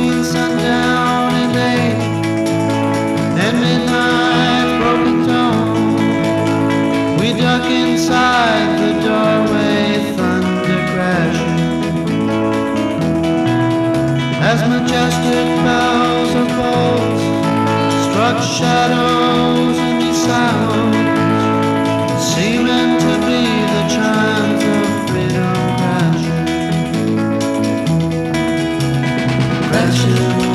between sundown and day, and midnight broken tone. We duck inside the doorway, thunder crashing, as majestic bells of bolts struck shadows in these sounds, seeming to be the chimes of freedom crashing.